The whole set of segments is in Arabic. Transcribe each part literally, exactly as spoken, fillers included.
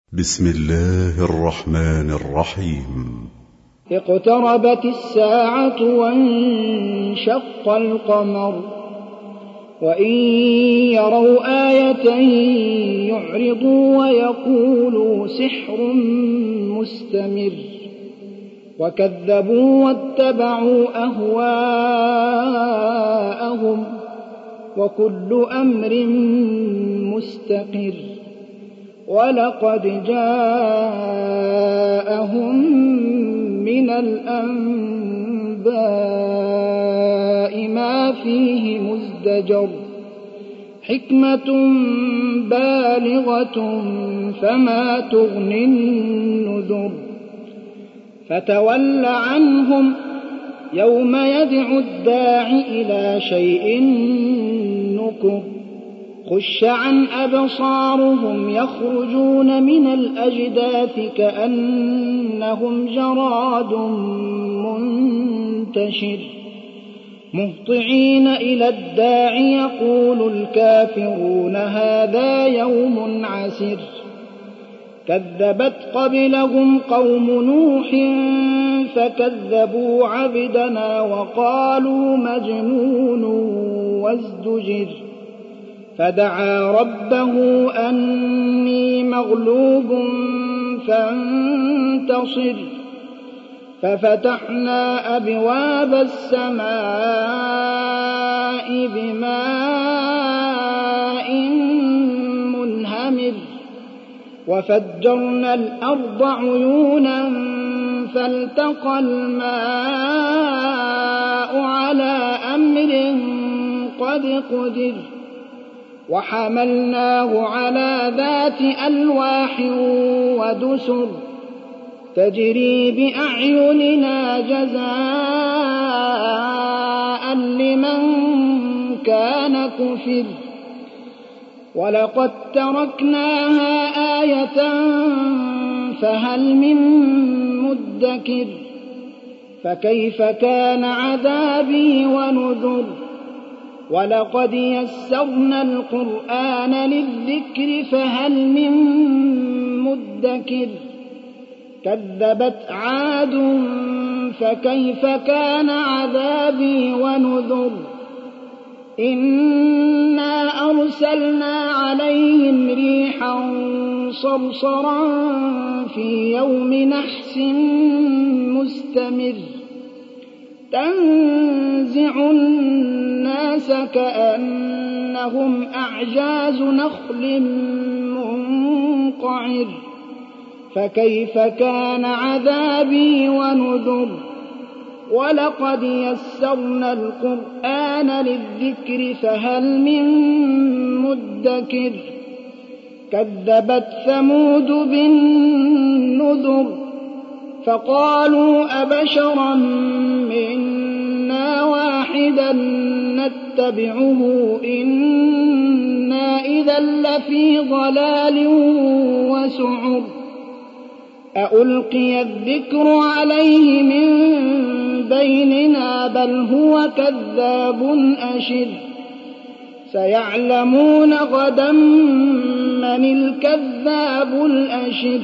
بسم الله الرحمن الرحيم. اقتربت الساعة وانشق القمر وإن يروا آية يعرضوا ويقولوا سحر مستمر وكذبوا واتبعوا أهواءهم وكل أمر مستقر ولقد جاءهم من الأنباء ما فيه مزدجر حكمة بالغة فما تغني النذر فتول عنهم يوم يدعو الداع إلى شيء نكر خش عن أبصارهم يخرجون من الأجداث كأنهم جراد منتشر مهطعين إلى الداع يقول الكافرون هذا يوم عسر كذبت قبلهم قوم نوح فكذبوا عبدنا وقالوا مجنون وازدجر فدعا ربه أني مغلوب فانتصر ففتحنا أبواب السماء بماء منهمر وفجرنا الأرض عيونا فالتقى الماء على أمر قد قدر وحملناه على ذات ألواح ودسر تجري بأعيننا جزاء لمن كان كفر ولقد تركناها آية فهل من مدكر فكيف كان عذابي ونذر ولقد يسرنا القرآن للذكر فهل من مدكر كذبت عاد فكيف كان عذابي ونذر إنا أرسلنا عليهم ريحا صرصرا في يوم نحس مستمر تنزع الناس كأنهم أعجاز نخل منقعر فكيف كان عذابي ونذر ولقد يسرنا القرآن للذكر فهل من مدكر كذبت ثمود بالنذر فقالوا أبشرا منا واحدا نتبعه إنا إذا لفي ضلال وسعر أألقي الذكر عليه من بيننا بل هو كذاب أشر سيعلمون غدا من الكذاب الأشر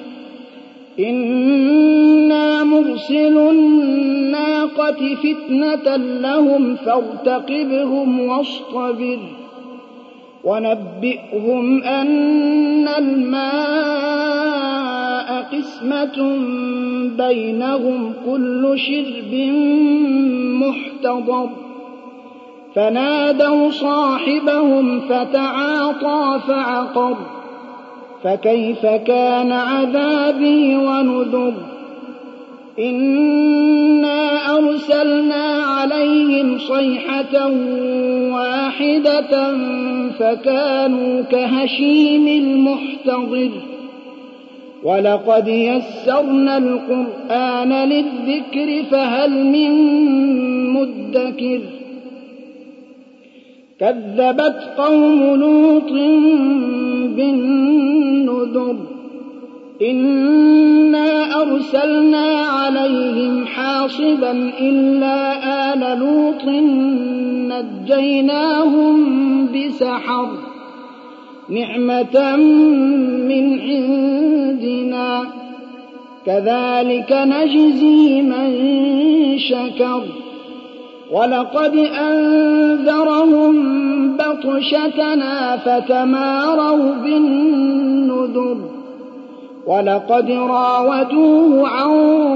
إنا مرسل الناقة فتنة لهم فارتقبهم واصطبر ونبئهم أن الماء قسمة بينهم كل شرب محتضر فنادوا صاحبهم فتعاطى فعقر فكيف كان عذابي ونذر إنا أرسلنا عليهم صيحة واحدة فكانوا كهشيم المحتضر ولقد يسرنا القرآن للذكر فهل من مدكر كذبت قوم لوط بالنذر إنا أرسلنا عليهم حاصبا إلا آل لوط نجيناهم بسحر نعمة من عند كذلك نجزي من شكر ولقد أنذرهم بطشتنا فتماروا بالنذر ولقد راودوه عن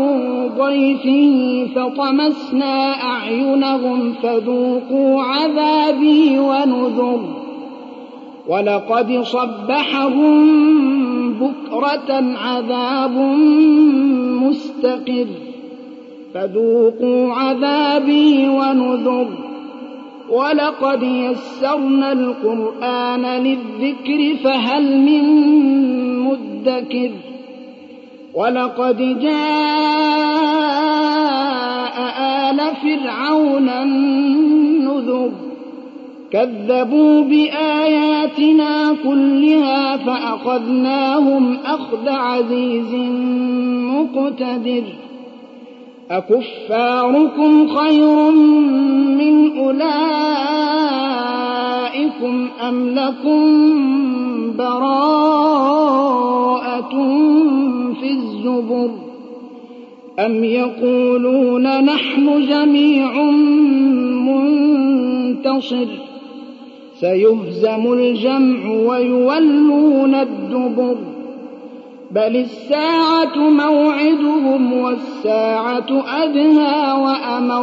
ضيفه فطمسنا أعينهم فذوقوا عذابي ونذر ولقد صبحهم بكرة عذاب مستقر فذوقوا عذابي ونذر ولقد يسرنا القرآن للذكر فهل من مدكر ولقد جاء آل فرعون النذر كذبوا بآياتنا كلها فأخذناهم أخذ عزيز مقتدر أكفاركم خير من أولئكم أم لكم براءة في الزبر أم يقولون نحن جميع منتصر سيهزم الجمع ويولون الدبر بل الساعة موعدهم والساعة أدهى وأمر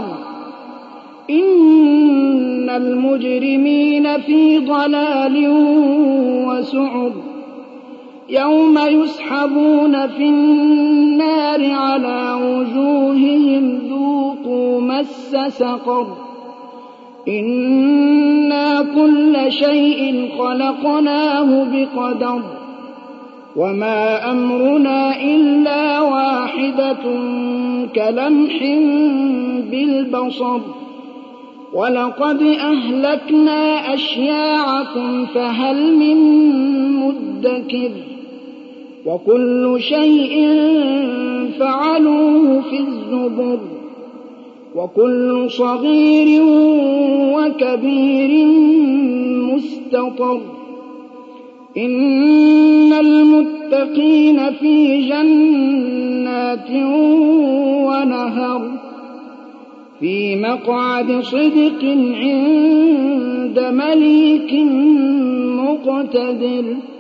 إن المجرمين في ضلال وسعر يوم يسحبون في النار على وجوههم ذوقوا مس سقر إنا كل شيء خلقناه بقدر وما أمرنا إلا واحدة كلمح بالبصر ولقد أهلكنا أشياعكم فهل من مدكر وكل شيء فعلوه في الزبر وكل صغير وكبير مستطر إن المتقين في جنات ونهر في مقعد صدق عند مليك مقتدر.